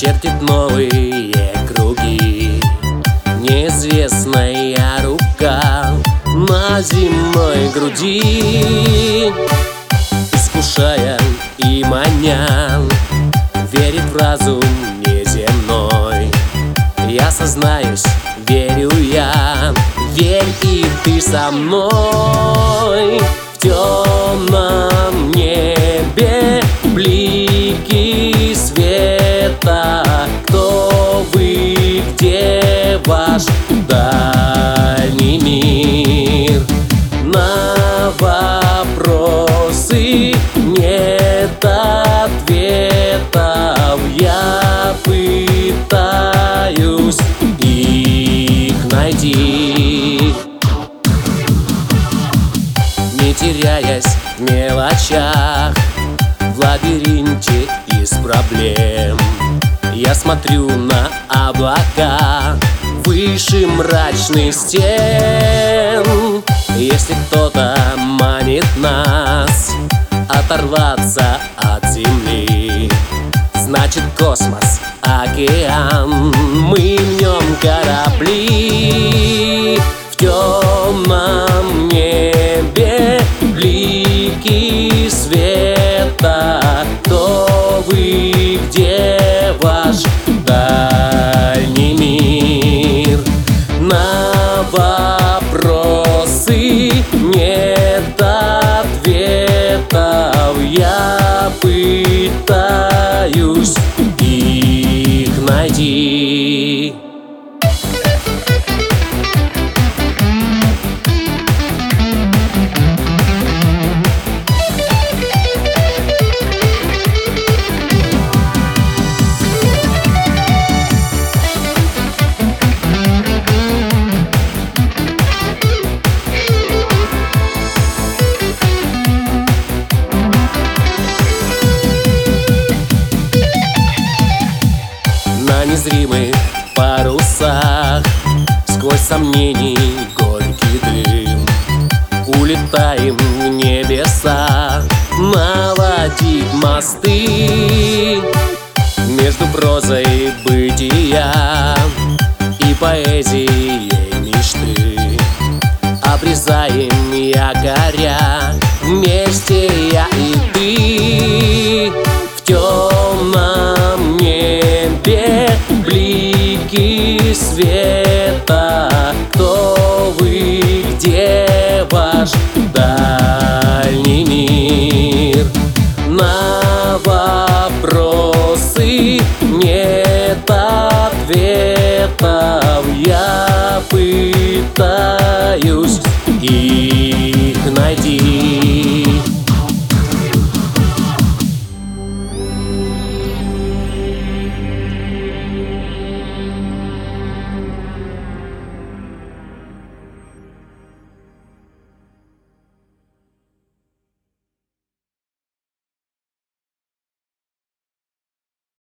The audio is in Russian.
чертит новые круги. Неизвестная рука на земной груди, искушая и маня, верит в разум неземной. Я сознаюсь, верю я, верь и ты со мной. В темном небе блики света. Кто вы, где ваш дальний мир? На вопросы нет ответов. Я пытаюсь их найти, не теряясь в мелочах, в лабиринте из проблем. Я смотрю на облака выше мрачных стен. Если кто-то манит нас оторваться от земли, значит космос, океан, мы в нем корабли. В темном небе блики света. Кто вы, где ваш дальний мир? На вопросы нет ответов. Я пытаюсь их найти. На незримых парусах, сквозь сомнений горький дым, улетаем в небеса, наводить мосты между прозой бытия и поэзией мечты. Обрезаем якоря вместе, я и ты. В темном небе блики света. Кто вы, где ваш дальний мир? На вопросы нет ответов. Я пытаюсь